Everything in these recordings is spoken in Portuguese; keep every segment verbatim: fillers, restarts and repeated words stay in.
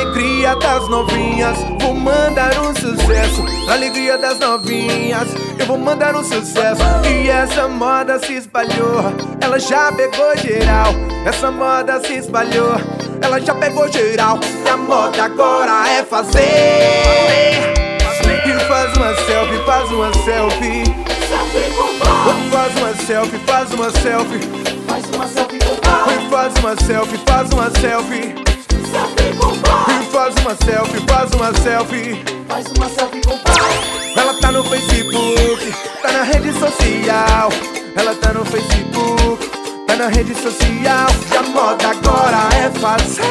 alegria das novinhas, vou mandar um sucesso. Pra alegria das novinhas, eu vou mandar um sucesso. E essa moda se espalhou, ela já pegou geral. Essa moda se espalhou, ela já pegou geral. E a moda agora é fazer. E faz uma selfie, faz uma selfie. Faz uma selfie, faz uma selfie. Faz uma selfie com pau. E faz uma selfie, faz uma selfie. Selfie com pau. E faz uma selfie, faz uma selfie. Faz uma selfie com pau. Ela tá no Facebook, tá na rede social. Ela tá no Facebook, tá na rede social. E a moda agora é fazer.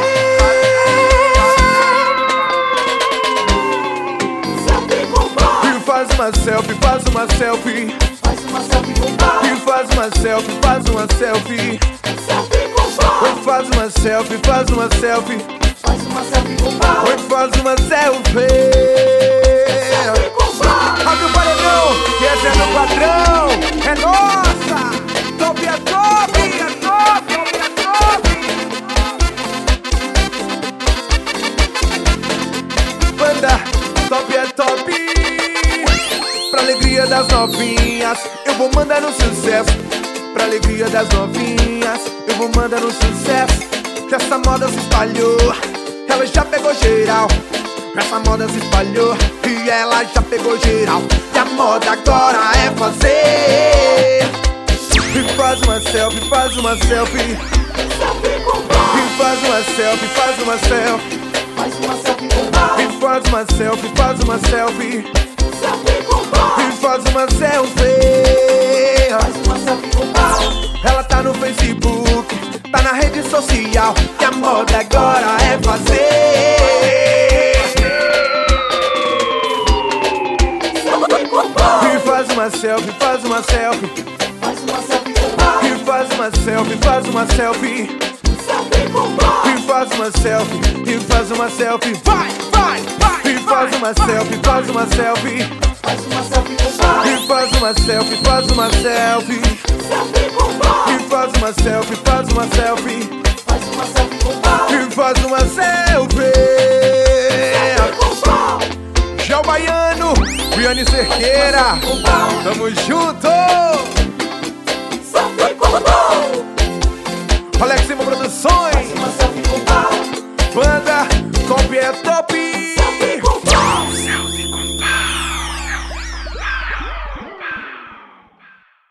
Selfie com pau. E faz uma selfie, faz uma selfie. Faz uma selfie com pau. E faz uma selfie, faz uma selfie. Selfie com pau. E faz uma selfie, faz uma selfie. Faz uma selfie com pau. E faz uma selfie. Selfie com pau. Abre o paredão, que esse é meu padrão. É nossa! Top é top, é top, é top. Banda, top é top. Pra alegria das novinhas, eu vou mandar um sucesso. Pra alegria das novinhas, eu vou mandar um sucesso. Que essa moda se espalhou, ela já pegou geral. Essa moda se espalhou e ela já pegou geral. E a moda agora é fazer. E faz uma selfie, faz uma selfie. Selfie com pau. E faz uma selfie, faz uma selfie. Faz uma selfie com pau. E faz uma selfie, faz uma selfie. Selfie com pau. E faz uma selfie. Faz uma selfie com pau. Ela tá no Facebook, tá na rede social. E a moda agora é fazer. Selfie com pau. E faz uma selfie, faz uma selfie. Faz uma selfie com pau. E faz uma selfie, faz uma selfie. Selfie com pau. E faz uma selfie, e faz uma selfie. Vai, vai, vai. E faz uma selfie, faz uma selfie. Faz uma selfie com pau. E faz uma selfie, faz uma selfie. Selfie com pau. E faz uma selfie, faz uma selfie. Faz uma selfie com pau. E faz uma selfie. Selfie com pau. Gel Baiano, Viane Cerqueira, Com pau. tamo junto!